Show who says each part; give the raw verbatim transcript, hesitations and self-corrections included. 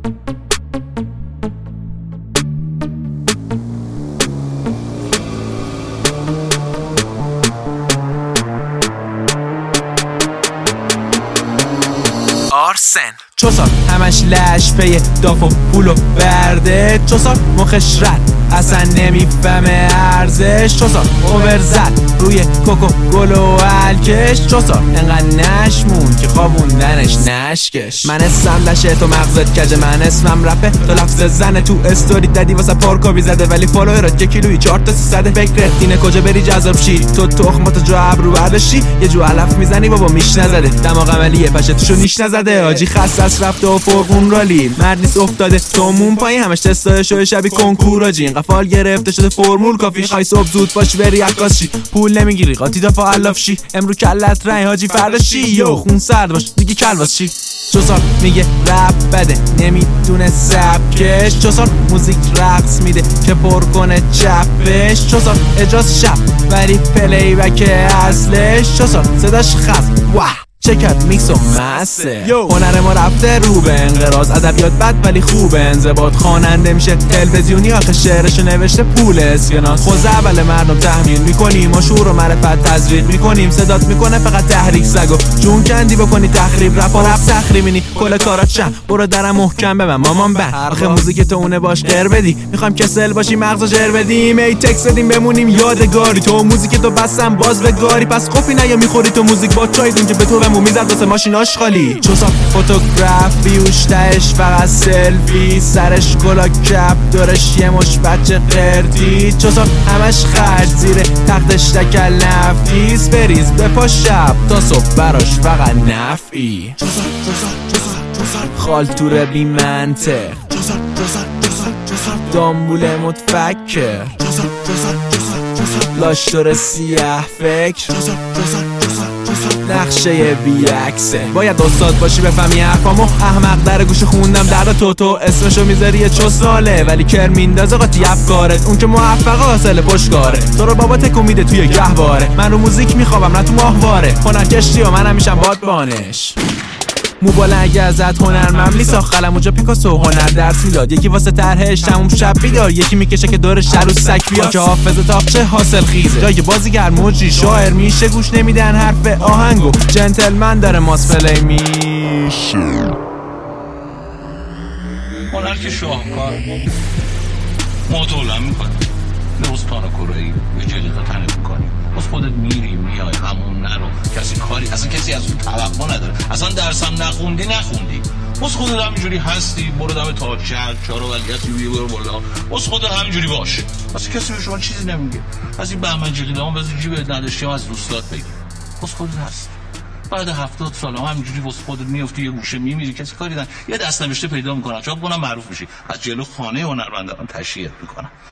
Speaker 1: آرسن چوسار همش لش پی داف و پول و برده، چوسار مخش رد اصلا نمیفهمه ارزش، چوسار اوور زد روی کوکو گل و الکش، چوسار انقدر نشمون که خوابوندنش نشکش. من اسمم لشه تو مغزت کجه، من اسمم رپه تو لفظ زنه، تو استوری دادی واسه پارکابی زده ولی فالوورات یک کیلویی چهار تا سیصد. فکرت اینه کجا بری جذاب شی، تو تخمات جو ابرو برداشتی یه جو علف میزنی بابا میش نزده، دماغ عملیه پشتشو نیش نزده، آجی خسته از رفته و فرقون رالی مرد نیست افتاده تومون پایی، همش تستای شو شبی کنکور آجی این قفال گرفته شده فرمول کافی، خواهی صبح زود باشی بری عکاس شی، پول نمیگیری قاطی دفعه علاف شی، امرو کلت رنگ حاجی فردا شی، یو خون سرد باش دیگه کلواس شی. چوسار میگه رپ بده نمیدونه سبکش، چوسار موزیک رقص میده که پر کنه چپش، چوسار اجاز شب ولی پلی بک اصلش، چوسار صداش خست واه چکت میکس و مسه، هنر ما رفته رو به انقراض، ادبیات بد ولی خوبه، انضباط خواننده میشه تلویزیونی، آخه شعرشو نوشته پول اسکناس، خوز اول مردم تحمیل میکنیم، ما شعور و معرفت تزریق میکنیم، صدات میکنه فقط تحریک سگو جون کندی بکنی تخریب، رپ و رپ تخریبینی کل کارات چند برو درم محکم ببن مامان بند، آخه موزیک تو اونه باش غیر بدی، میخوایم کسل باشی مغزو جر بدیم، ای تکس بدیم بمونیم یادگاری، تو موزیک تو بسم باز به گاری، پس خوفی نیا میخوری تو موزیک با چای که به تو میزد واسه ماشیناش خالی، چوسار فوتوگرافی اوشتهش فقط سلفی، سرش کلا کپ دورش یه مش بچه قردی، چوسار همش خرج زیر تختش تکل نفتیست، بریز به پا شب تا صبح براش فقط نفعی، چوسار چوسار چوسار چوسار خالتور بی منطق، چوسار چوسار چوسار چوسار دامبول متفکر، چوسار چوسار چوسار چوسار لاشتور سیاه فکر، چوسار چوسار چوسار نقشه بی عکسه، باید استاد باشی بفهمی حرفامو، احمق در گوش خوندم درد تو تو اسمشو میذاری یه چو ساله ولی کر میندازه قاطی افکارت، اون که موفقه حاصل پشتکاره، تو رو بابا تکون میده توی گهواره، من رو موزیک میخوابم نه تو ماهواره، هنر کشتی و منم میشم بادبانش، موبایل اگه ازت هنرمندی ساخت قلم اونجا پیکاسو هنر درس میداد، یکی واسه طرحش تموم شب بیدار، یکی میکشه که دور شهر سگ بیاد، که حافظه تاقچه حاصل خیزه، جای بازیگر موجی شاعر میشه گوش نمیدن حرف آهنگو، جنتلمن داره ماس پلی میشه،
Speaker 2: هنر که شاهکار مطالعه میکنه، نوز پاراکورایی یه جلیقه تنه میکنی، بس خودت میری میای همون نرو، کسی کاری اصلا کسی از اون توقع نداره، اصلا درسم نخوندی نخوندی بس خودت همینجوری هستی، برو دم تاج شهر چهار ولیت یویه برو بالا، بس خودت همینجوری باش، اصلا کسی به شما چیزی نمیگه، از این بهمن جلیقه هم بذار جیبت نداشتی هم از دوستات بگی، بس خودت هست. بعد هفتاد سال هم همینجوری واسه خودت میافتی یه گوشه میمیری، کسی کاری نداره، یه دست نوشته پیدا میکنن چاپ کنم معروف میشی، از جلو خانه هنرمندان تشییع میکنن.